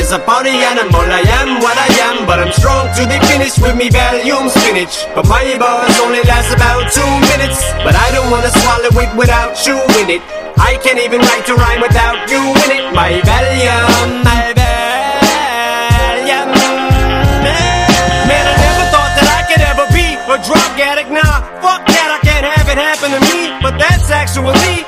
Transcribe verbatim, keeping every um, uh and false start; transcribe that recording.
is a party animal. I am what I am, but I'm strong to the finish with me Valium spinach. But my buzz only lasts about two minutes, but I don't wanna swallow it without you in it. I can't even write a rhyme without you in it. My Valium, my Valium. Man, I never thought that I could ever be a drug addict. Nah, fuck that, I can't have it happen to me. But that's actually